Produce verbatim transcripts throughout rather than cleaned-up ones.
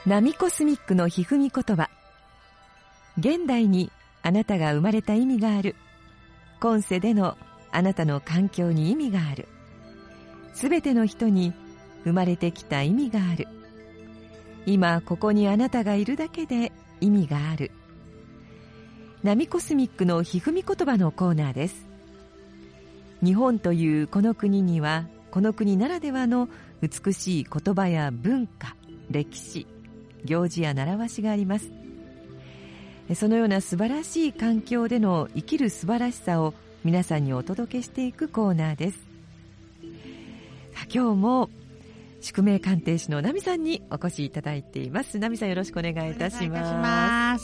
ナミコスミックのひふみ言葉。現代にあなたが生まれた意味がある。今世でのあなたの環境に意味がある。すべての人に生まれてきた意味がある。今ここにあなたがいるだけで意味がある。ナミコスミックのひふみ言葉のコーナーです。日本というこの国には、この国ならではの美しい言葉や文化、歴史、行事や習わしがあります。そのような素晴らしい環境での生きる素晴らしさを皆さんにお届けしていくコーナーです。さあ、今日も宿命鑑定士のナミさんにお越しいただいています。ナミさん、よろしくお願いいたします。 お願いいたします。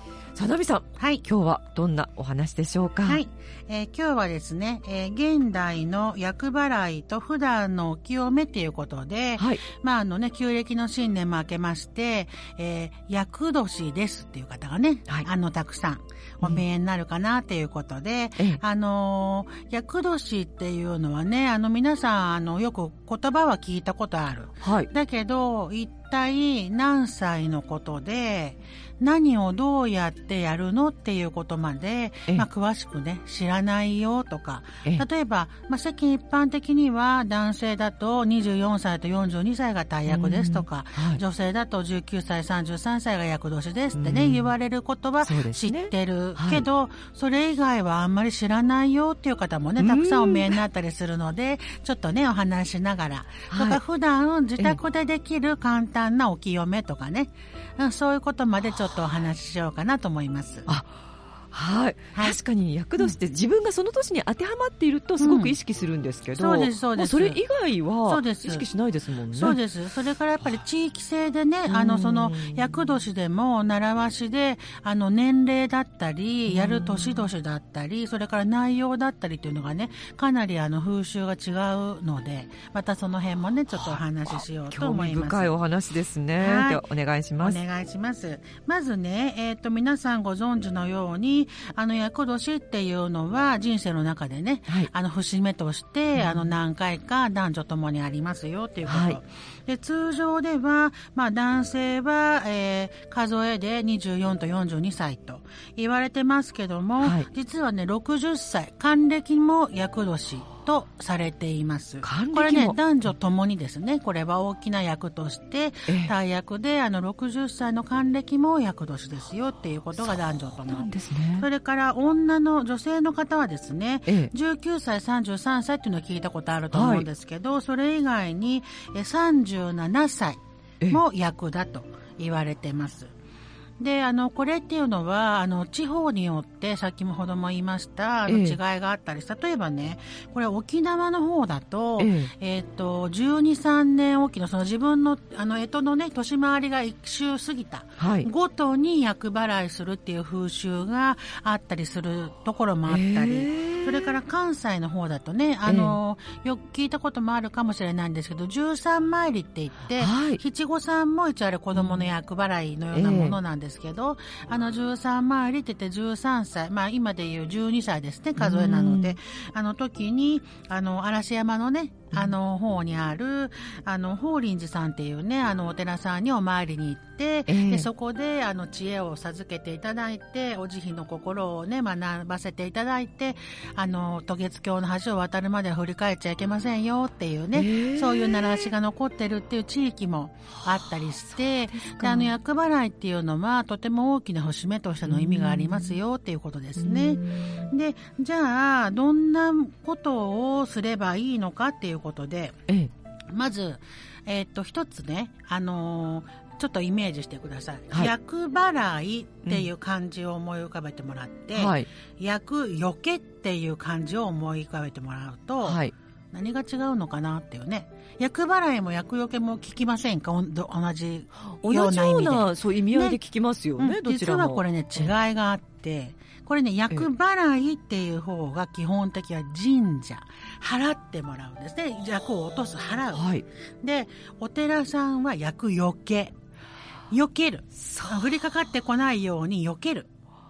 さあ、ナミさん、はい、今日はどんなお話でしょうか？ はい、えー、今日はですね、えー、現代の厄払いと普段のお清めということで、はい、まああのね、旧暦の新年も明けまして、えー、厄年ですっていう方がね、はい、あのたくさんお見えになるかなということで、うん、あのー、厄年っていうのはね、あの皆さんあのよく言葉は聞いたことある。はい、だけど一体何歳のことで何をどうやってやるのっていうことまで、まあ、詳しくね知らないよとか、例えば、まあ、世間一般的には男性だとにじゅうよんさいとよんじゅうにさいが大厄ですとか、はい、女性だとじゅうきゅうさいさんじゅうさんさいが厄年ですってね言われることは知ってる、ね、けど、はい、それ以外はあんまり知らないよっていう方もねたくさんお見えになったりするので、ちょっとねお話しながら、はい、とか普段自宅でできる簡単なお清めとかね、そういうことまでちょっとお話ししようかなと思います。 あ、はい、はい、確かに厄年って自分がその年に当てはまっているとすごく意識するんですけど、うん、そうですそうです。それ以外は意識しないですもんね。 そうです。それからやっぱり地域性でね、あのその厄年でも習わしであの年齢だったりやる年々だったり、それから内容だったりというのがねかなりあの風習が違うので、またその辺もねちょっとお話ししようと思います。 興味深いお話ですね。はい、ではお願いします。 お願いします。まずね、えっと皆さんご存知のようにあの厄年っていうのは人生の中でね、はい、あの節目として、うん、あの何回か男女ともにありますよっていうこと、はい、で通常では、まあ、男性は、えー、数えでにじゅうよんとよんじゅうにさいと言われてますけども、はい、実はねろくじゅっさい還暦も厄年とされています。これね男女ともにですね、これは大きな役として大役であのろくじゅっさいの還暦も厄年ですよっていうことが男女ともに。 そ, ね、それから女の女性の方はですね、ええ、じゅうきゅうさいさんじゅうさんさいっていうのを聞いたことあると思うんですけど、はい、それ以外にさんじゅうななさいも役だと言われてます。で、あの、これっていうのは、あの、地方によって、さっきもほども言いました、あの、違いがあったり、ええ、例えばね、これ沖縄の方だと、えええー、っと、じゅうに、さんねんおきの、その自分の、あの、干支のね、年回りが一周過ぎた、はい、ごとに厄払いするっていう風習があったりするところもあったり、えー、それから関西の方だとね、あの、ええ、よく聞いたこともあるかもしれないんですけど、じゅうさん参りって言って、はい、七五三も一応あれ子供の厄払いのようなものなんですですけど、あのじゅうさん参りって言ってじゅうさんさい、まあ今でいうじゅうにさいですね、数えなので、あの時にあの嵐山のねあの方にあるあの法輪寺さんっていうねあのお寺さんにお参りに行って、えー、でそこであの知恵を授けていただいて、お慈悲の心をね学ばせていただいて、あの渡月橋の橋を渡るまでは振り返っちゃいけませんよっていうね、えー、そういう習わしが残ってるっていう地域もあったりして、であの厄払いっていうのはとても大きな節目としての意味がありますよっていうことですね。でじゃあどんなことをすればいいのかっていうことで、ええ、まず、えー、っと一つね、あのー、ちょっとイメージしてください。はい、厄払いっていう漢字を思い浮かべてもらって、うんはい、厄除けっていう漢字を思い浮かべてもらうと、はい、何が違うのかなっていうね。厄払いも厄除けも聞きませんか？同じような意味で。同じようなそう意味合いで聞きますよね、ね、どちらも。実はこれね違いがあって、これね厄払いっていう方が基本的は神社払ってもらうんですね。厄を落とす払う、はい、でお寺さんは厄除け避ける、降りかかってこないように避ける。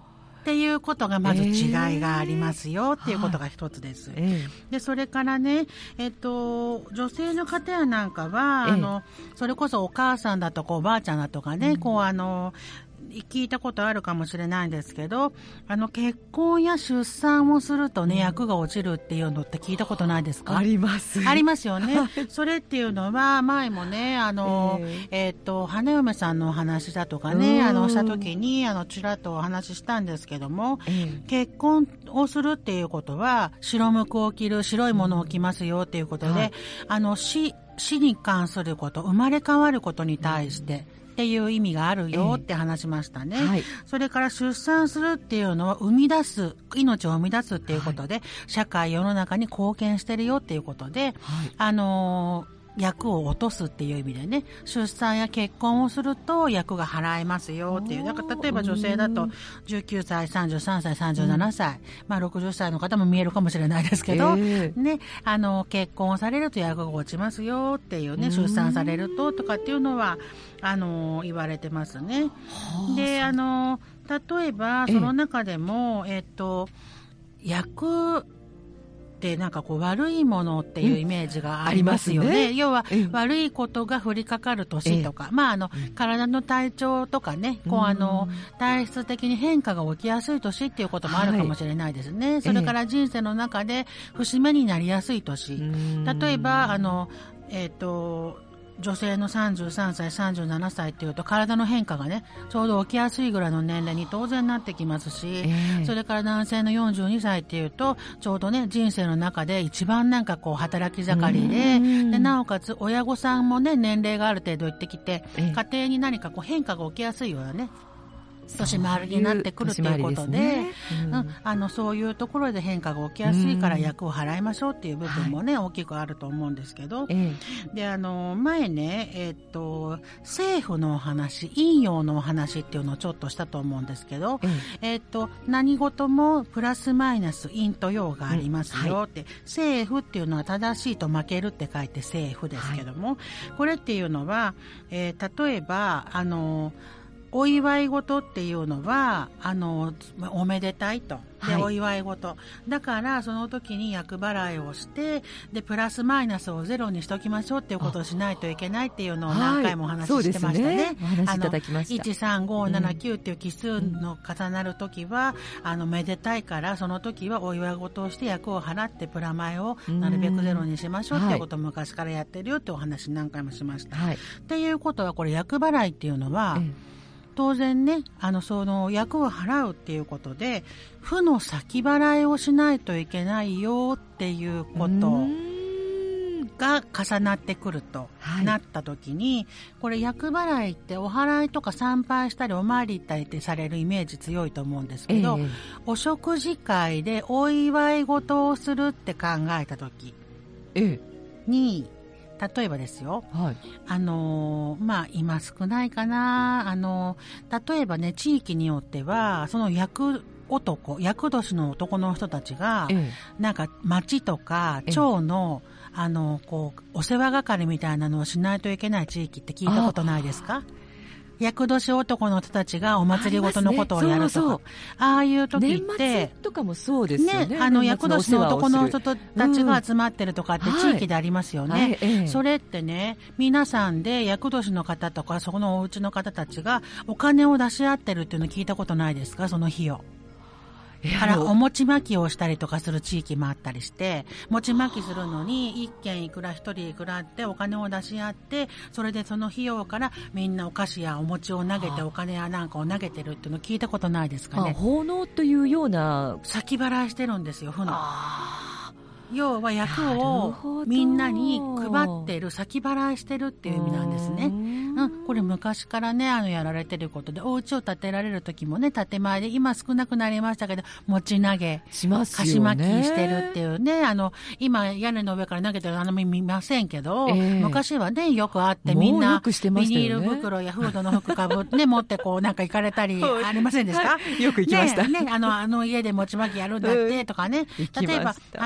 っていうことがまず違いがありますよっていうことが一つです、えー、でそれからね、えっと、女性の方やなんかは、えー、あのそれこそお母さんだとかおばあちゃんだとかね、うん、こうあの聞いたことあるかもしれないんですけど、あの結婚や出産をするとね、うん、役が落ちるっていうのって聞いたことないですか？ ありますありますよねそれっていうのは前もねあの、えーえー、っと花嫁さんのお話だとかねあのした時にあのちらっとお話ししたんですけども、えー、結婚をするっていうことは白むくを着る、白いものを着ますよっていうことで、はい、あの 死, 死に関すること、生まれ変わることに対して、うんっていう意味があるよって話しましたね、えーはい、それから出産するっていうのは生み出す、命を生み出すっていうことで、はい、社会世の中に貢献してるよっていうことで、はい、あのー役を落とすっていう意味でね、出産や結婚をすると役が払えますよっていう。だから例えば女性だとじゅうきゅうさい、さんじゅうさんさい、さんじゅうななさい、うん、まあろくじゅっさいの方も見えるかもしれないですけど、えー、ね、あの結婚されると役が落ちますよっていうね、出産されるととかっていうのはあの言われてますね。で、あの例えばその中でもえっと役でなんかこう悪いものっていうイメージがありますよね。うん、ありますね。要は、うん、悪いことが降りかかる年とか、まああの、うん、体の体調とかね、こうあの、体質的に変化が起きやすい年っていうこともあるかもしれないですね。はい、それから人生の中で節目になりやすい年。例えばあのえっと。女性のさんじゅうさんさい、さんじゅうななさいっていうと体の変化がねちょうど起きやすいぐらいの年齢に当然なってきますし、えー、それから男性のよんじゅうにさいっていうとちょうどね人生の中で一番なんかこう働き盛り で, でなおかつ親御さんもね年齢がある程度いってきて、えー、家庭に何かこう変化が起きやすいようなね年回りになってくるということ で, で、ねうんうん、あのそういうところで変化が起きやすいから役を払いましょうっていう部分もね、はい、大きくあると思うんですけど、ええ、であの前ね、えー、っと政府のお話、引用のお話っていうのをちょっとしたと思うんですけど、えええー、っと何事もプラスマイナス陰と陽がありますよって、うんはい、政府っていうのは正しいと負けるって書いて政府ですけども、はい、これっていうのは、えー、例えばあのお祝い事っていうのはあのおめでたいとで、はい、お祝い事だからその時に厄払いをしてでプラスマイナスをゼロにしときましょうっていうことをしないといけないっていうのを何回もお話ししてましたね、はい、お話しいただきました。いちさんごななきゅうっていう奇数の重なる時は、うん、あのめでたいからその時はお祝い事をして厄を払ってプラマイをなるべくゼロにしましょうっていうことを昔からやってるよってお話何回もしました、はい、っていうことはこれ厄払いっていうのは、うん当然ね、あのその役を払うっていうことで負の先払いをしないといけないよっていうことが重なってくるとなった時に、はい、これ厄払いってお祓いとか参拝したりお参り行ったりってされるイメージ強いと思うんですけど、えー、お食事会でお祝い事をするって考えた時に、えー例えばですよ、はい、あのまあ今少ないかなあの例えばね地域によってはその役男役年の男の人たちが、ええ、なんか町とか町の、ええ、あのこうお世話係みたいなのをしないといけない地域って聞いたことないですか？厄年男の人たちがお祭りごとのことをやるとか あ,、ね、そうそうああいう時って年末とかもそうですよね。 ねあの厄年の男の人たちが集まってるとかって地域でありますよね、はいはいええ、それってね皆さんで厄年の方とかそこのお家の方たちがお金を出し合ってるっていうの聞いたことないですか？その日をからお餅巻きをしたりとかする地域もあったりして餅巻きするのに一軒いくら一人いくらってお金を出し合ってそれでその費用からみんなお菓子やお餅を投げてお金やなんかを投げてるっていうの聞いたことないですかね？ 奉納というような先払いしてるんですよ。負の要は役をみんなに配ってる先払いしてるっていう意味なんですね。うん、これ昔からねあのやられてることでお家を建てられる時もね建前で今少なくなりましたけど餅投げしますよね。 菓子巻きしてるっていうねあの今屋根の上から投げてるあの見ませんけど、えー、昔はねよくあってみんなビニール袋やフードの服かぶって、ね、持ってこうなんか行かれたりありませんでした？ はい、よく行きました、 ねね、あのあの家で餅巻きやるんだってとかね例えば花嫁さん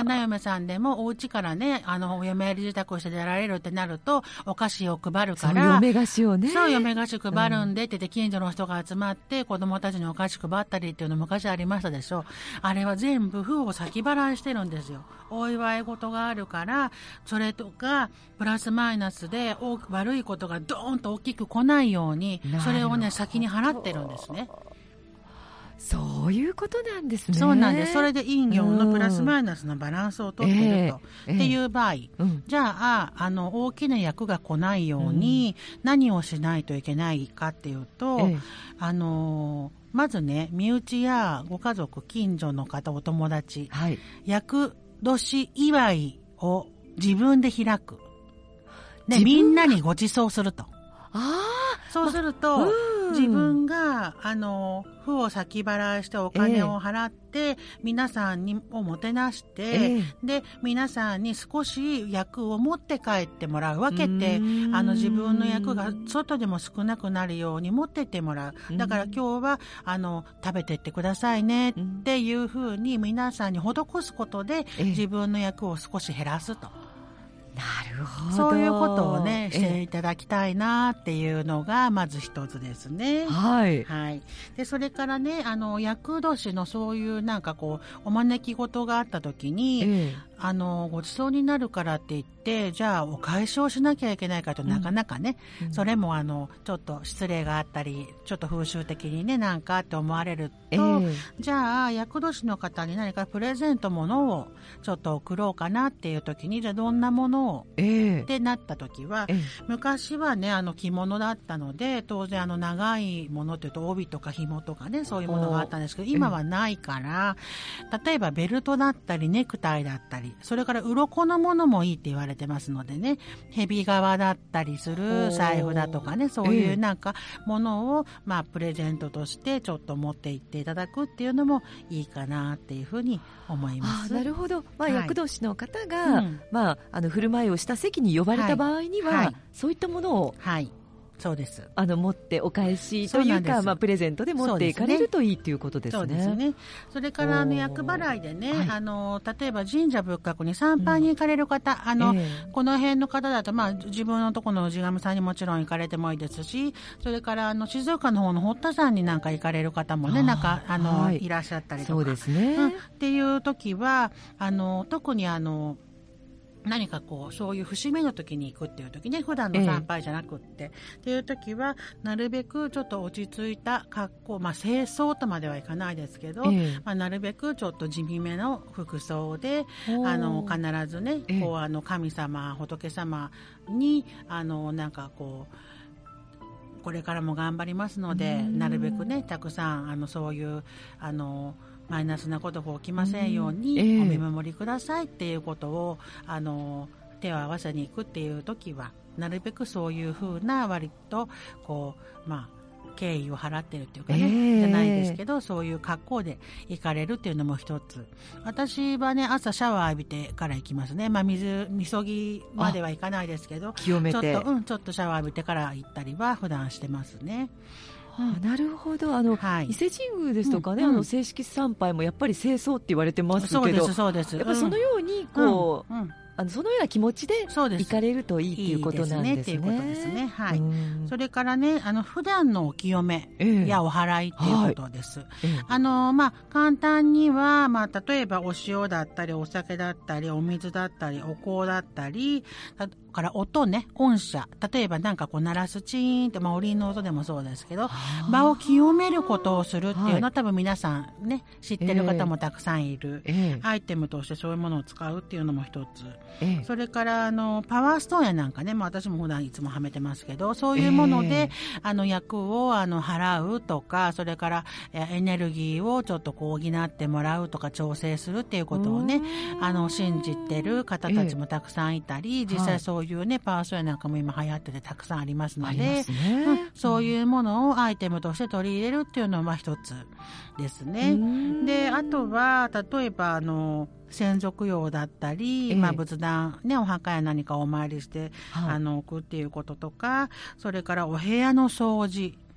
さんでもお家からね、あの、お嫁入り自宅をして出られるってなると、お菓子を配るから。 そう、嫁菓子をね。 そう、嫁菓子配るんでって言って、近所の人が集まって、子供たちにお菓子配ったりっていうの昔ありましたでしょ。あれは全部、負を先払いしてるんですよ。お祝い事があるから、それとか、プラスマイナスで、悪いことがドーンと大きく来ないように、それをね、先に払ってるんですね。 そういうことなんですね。 そうなんです。それで陰陽のプラスマイナスのバランスをとってると、えーえー、っていう場合、うん、じゃあ、あの、大きな役が来ないように何をしないといけないかっていうと、えー、あの、まずね、身内やご家族、近所の方、お友達、はい、厄年祝いを自分で開く。で、みんなにご馳走すると。 あそうすると、ま、自分が、あの、負を先払いしてお金を払って、えー、皆さんにをもてなして、えー、で、皆さんに少し役を持って帰ってもらう。分けて、あの、自分の役が外でも少なくなるように持ってってもらう。だから今日は、あの、食べてってくださいねっていうふうに皆さんに施すことで、えー、自分の役を少し減らすと。 なるほど。 そういうことをね、していただきたいなっていうのが、まず一つですね。 はい。 はい。で、それからね、あの、厄年のそういうなんかこう、お招き事があった時に、ええ、あの、ご馳走になるからって言って、じゃあお返しをしなきゃいけないかと、なかなかね、うん、それもあの、ちょっと失礼があったり、ちょっと風習的にね、なんかって思われると、ええ、じゃあ、厄年の方に何かプレゼントものをちょっと送ろうかなっていう時に、じゃあどんなものを、ええ、ってなった時は、ええ、昔はね、あの、着物だったので、当然あの、長いものっていうと、帯とか紐とかね、そういうものがあったんですけど、今はないから、例えばベルトだったり、ネクタイだったり、それから鱗のものもいいって言われてますのでね、蛇革だったりする財布だとかね、そういうなんかものを、まあプレゼントとしてちょっと持っていっていただくっていうのもいいかなっていうふうに思います。 あ、なるほど。まあ、はい、厄年の方が、うん、まあ、あの振る舞いをした席に呼ばれた場合には、はいはい、そういったものを、 はい、そうです。 あの持ってお返しというか、まあ、プレゼントで持っていかれるといいということですね。 そうですね。それからあの厄払いでね、はい、あの例えば神社仏閣に参拝に行かれる方、うん、あの、えー、この辺の方だと、まあ、自分のところの氏神さんにもちろん行かれてもいいですし、それからあの静岡の方の堀田山になんか行かれる方もね、なんかあの、はい、いらっしゃったりとか、 そうですね、 うん、っていう時はあの特にあの何かこうそういう節目の時に行くっていう時ね、普段の参拝じゃなくって、ええ、っていう時はなるべくちょっと落ち着いた格好、まあ清掃とまではいかないですけど、え、まあ、なるべくちょっと地味めの服装であの必ずね、こうあの神様仏様にあのなんかこうこれからも頑張りますので、なるべくねたくさんあのそういうあのマイナスなことが起きませんようにお見守りくださいっていうことを、えー、あの手を合わせに行くっていう時はなるべくそういうふうな割とこうまあ敬意を払ってるっていうかね、えー、じゃないですけど、そういう格好で行かれるっていうのも一つ。私はね朝シャワー浴びてから行きますね。まあ水みそぎまでは行かないですけど、 清めてちょっとうんちょっとシャワー浴びてから行ったりは普段してますね。 うん、なるほど。あの、はい、伊勢神宮ですとかね、うんうん、あの正式参拝もやっぱり清掃って言われてますけど、 そうですそうです。 やっぱりそのようにこう、うんうん、あのそのような気持ちで行かれるといいっていうことなんですね。いいですねっていうことですね。はい。それからね、あの普段のお清めやお祓いっていうことです。えーはい、あのまあ簡単にはまあ例えばお塩だったりお酒だったりお水だったりお香だったり。から音ね、音車、例えばなんかこう鳴らすチーンって、まあおりんの音でもそうですけど、場を清めることをするっていうのは、はい、多分皆さんね知ってる方もたくさんいる、えー、アイテムとしてそういうものを使うっていうのも一つ、えー、それからあのパワーストーンやなんかね、まあ、私も普段いつもはめてますけど、そういうもので、えー、あの厄をあの払うとか、それからエネルギーをちょっとこう補ってもらうとか調整するっていうことをね、あの信じてる方たちもたくさんいたり、えー、実際そうそういうねパワーストーンなんかも今流行っててたくさんありますので、ね、うん、そういうものをアイテムとして取り入れるっていうのは一つですね。であとは例えばあの先祖供養だったり、ええ、まあ、仏壇、ね、お墓や何かお参りして、はい、あの置くっていうこととか、それからお部屋の掃除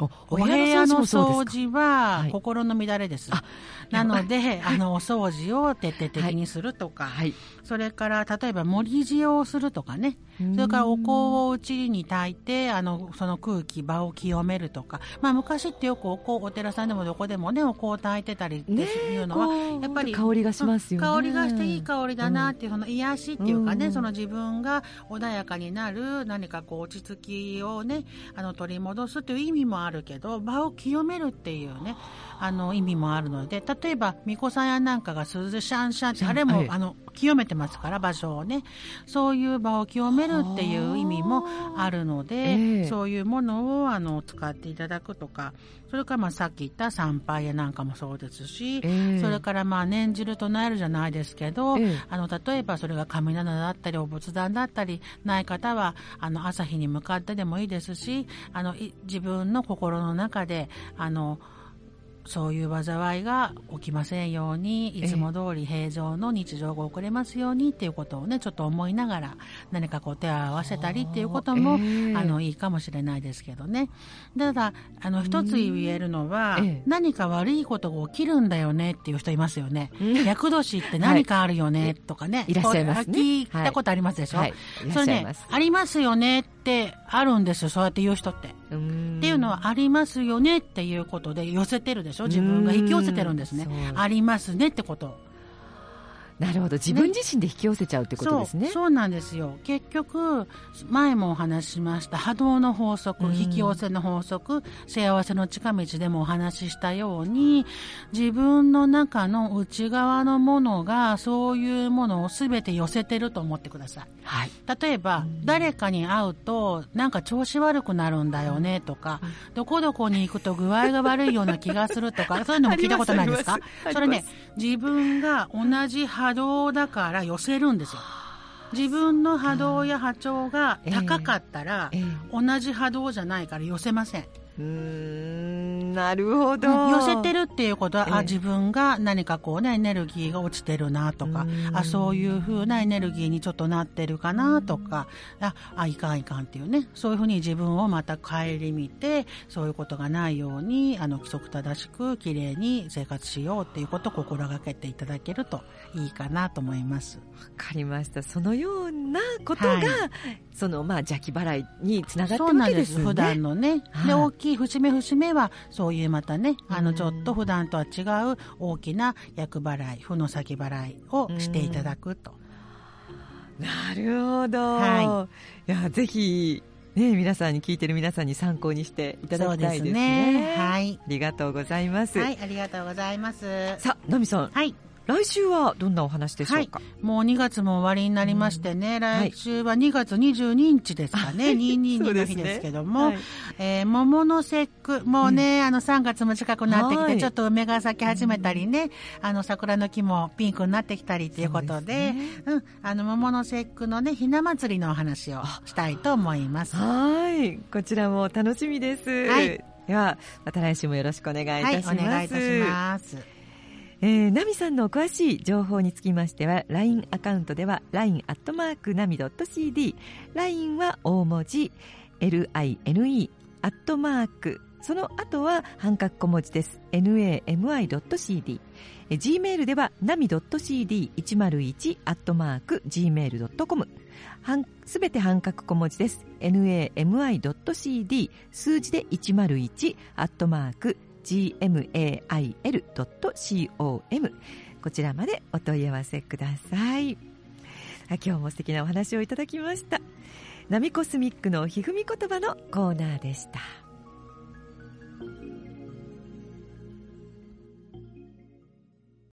お部屋の掃除は心の乱れです。はい、なので、あの、お掃除を徹底的にするとか、はい、それから、例えば盛り塩をするとかね、それからお香をうちに炊いて、あの、その空気、場を清めるとか、まあ、昔ってよくお香、お寺さんでもどこでもね、お香を炊いてたりっていうのは、ね、やっぱり、 香りがしますよね。 香りがしていい香りだなっていう、その癒しっていうかね、その自分が穏やかになる、何かこう、落ち着きをね、あの、取り戻すっていう意味もあるけど、場を清めるっていうね、あの、意味もあるので、例えば、巫女さんやなんかが鈴シャンシャンって、あれも、はい、あの、清めてますから、場所をね。そういう場を清めるっていう意味もあるので、えー、そういうものを、あの、使っていただくとか、それから、まあ、さっき言った参拝やなんかもそうですし、えー、それから、まあ、念じる唱えるじゃないですけど、えー、あの、例えば、それが神棚だったり、お仏壇だったり、ない方は、あの、朝日に向かってでもいいですし、あの、自分の心の中で、あの、そういう災いが起きませんように、いつも通り平常の日常が送れますようにっていうことをね、ちょっと思いながら何かこう手を合わせたりっていうことも、えー、あのいいかもしれないですけどね。ただあの一つ言えるのは、えー、何か悪いことが起きるんだよねっていう人いますよね。厄年って何かあるよねとかね、はい、 いらっしゃいますね。 聞いたことありますでしょ、はいはい、それね、ありますよねってあるんですよ、そうやって言う人って。っていうのはありますよねっていうことで寄せてるでしょ、自分が引き寄せてるんですね。ありますねってこと。 なるほど、自分自身で引き寄せちゃうってことですね。 そう、そうなんですよ。結局前もお話ししました波動の法則、引き寄せの法則、幸せの近道でもお話ししたように、自分の中の内側のものがそういうものを全て寄せてると思ってください。はい、例えば誰かに会うとなんか調子悪くなるんだよねとか、どこどこに行くと具合が悪いような気がするとか、そういうのも聞いたことないですか？それね、自分が同じ波動だから寄せるんですよ。自分の波動や波長が高かったら、えーえー、同じ波動じゃないから寄せません。 うーん、なるほど、 うん、寄せてるっていうことは、えー、あ、自分が何かこうねエネルギーが落ちてるなとか、あ、そういう風なエネルギーにちょっとなってるかなとか、ああいかんいかんっていうね、そういう風に自分をまた顧みて、そういうことがないようにあの規則正しくきれいに生活しようっていうことを心がけていただけるといいかなと思います。 わかりました。そのようなことが、はい、そのまあ邪気払いにつながってるわけですね。 そうなんです。普段のね、はい、で大きい節目節目はそういうまたね、あのちょっと普段とは違う大きな厄払い、負の先払いをしていただくと。 なるほど、はい、いやぜひね、皆さんに聞いてる皆さんに参考にしていただきたいですね。そうですね、はい、ありがとうございます。 はい、ありがとうございます。 さあ、ナミさん、はい、来週はどんなお話でしょうか？はい、 もうにがつも終わりになりましてね、うん、来週はにがつにじゅうににちですかね、はい、にひゃくにじゅうにの日ですけども、ね、はい、えー、桃の節句、もうね、うん、あのさんがつも近くなってきて、はい、ちょっと梅が咲き始めたりね、うん、あの桜の木もピンクになってきたりということで、う、ね、うん、あの桃の節句のね、ひな祭りのお話をしたいと思います。 はい、こちらも楽しみです。はい、ではまた来週もよろしくお願いいたします。はい、お願いいたします。えー、ナミさんの詳しい情報につきましては ライン アカウントでは ライン アットマーク ナミ ドット シーディー ライン は大文字 エル アイ エヌ イー アットマーク、その後は半角小文字です ナミ ドット シーディー、えー、Gmail では ナミ ドット シーディーいちまるいち アットマーク ジーメール ドット コム、すべて半角小文字です ナミ ドット シーディー 数字でいちまるいち アットマークジーエムエーアイエル ドット コム、 こちらまでお問い合わせください。今日も素敵なお話をいただきました。ナミコスミックのひふみ言葉のコーナーでした。